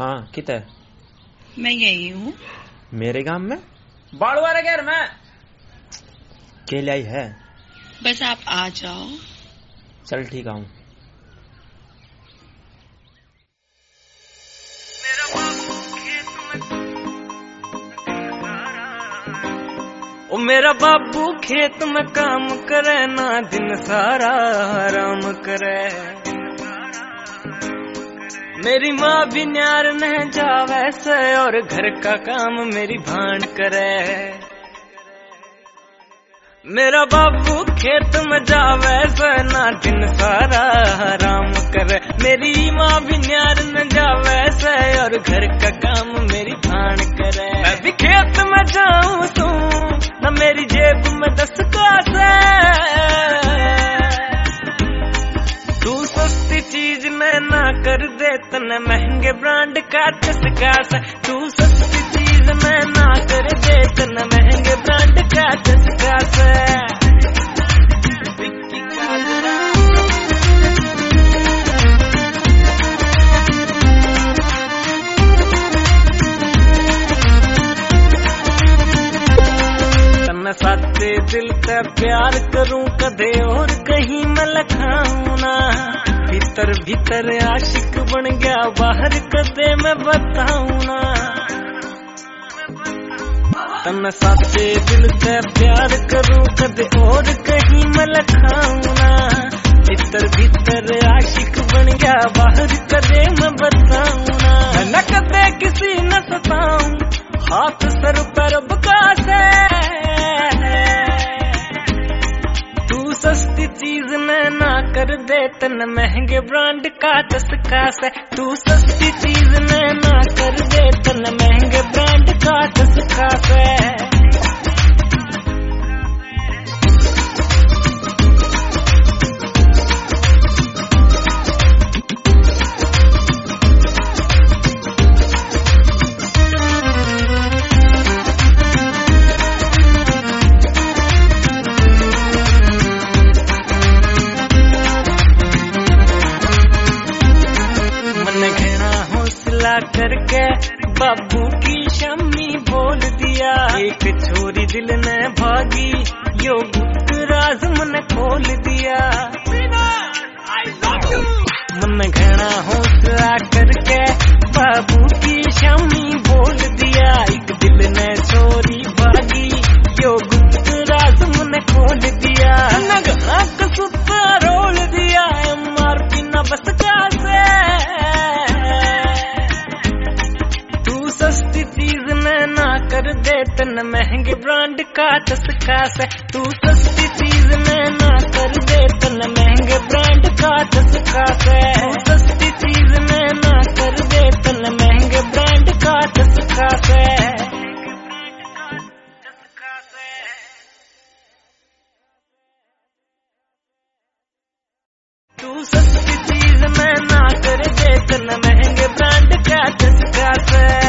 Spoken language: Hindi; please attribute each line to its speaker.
Speaker 1: हाँ किते
Speaker 2: मैं यही हूँ
Speaker 1: मेरे गांव में
Speaker 3: बाड़ू वाले घर में
Speaker 1: के लाई है।
Speaker 2: बस आप आ जाओ।
Speaker 1: चल ठीक आऊं।
Speaker 3: ओ मेरा बाबू खेत में काम करे ना दिन सारा आराम करे। मेरी माँ भी न्यार न जावे से और घर का काम मेरी भांड करे। मेरा बाबू खेत में जावे से ना दिन सारा आराम करे। मेरी माँ भी न्यार न जावे से और घर का काम मेरी भांड करे। मैं भी खेत में जाऊं तू न मेरी जेब में 10 कासे। तू सस्ती चीज में ना कर दे तने महंगे ब्रांड का चस्का से। तू सस्ती चीज में ना कर दे तने महंगे ब्रांड का चस्का से। तन्ने साथे दिल ते प्यार करूं कदे और कहीं मैं लखाऊं ना। भीतर भीतर आशिक बन गया बाहर कदे मैं बताऊं ना। तन्ने साथे दिल से प्यार करूं कदे और कहीं मैं लखाऊं ना। भीतर भीतर आशिक बन गया बाहर कदे मैं बताऊं ना। न कदे किसी न सताऊं हाथ सर पर बकासे। तू सस्ती चीज में ना कर दे तन महंगे ब्रांड का चस्का से। तू सस्ती चीज में ना कर दे तन महंगे ब्रांड का चस्का से। करके बाबू की शम्मी बोल दिया। एक छोरी दिल ने भागी यो गुप्त राज मन खोल दिया। मन घना हौसला करके बाबू की शम्मी बोल दिया। एक दिल ने छोरी भागी यो गुप्त राज मन खोल दिया। नगना कसूता रोल दिया MRP न बस कैसे। सस्ती चीज में ना कर दे तन महंगे ब्रांड का चस्का से। तू सस्ती चीज में ना कर दे तन महंगे ब्रांड का चस्का से। तू सस्ती चीज में ना कर दे तन महंगे ब्रांड का चस्का से। तू सस्ती चीज में ना कर दे तन महंगे ब्रांड का चस्का से।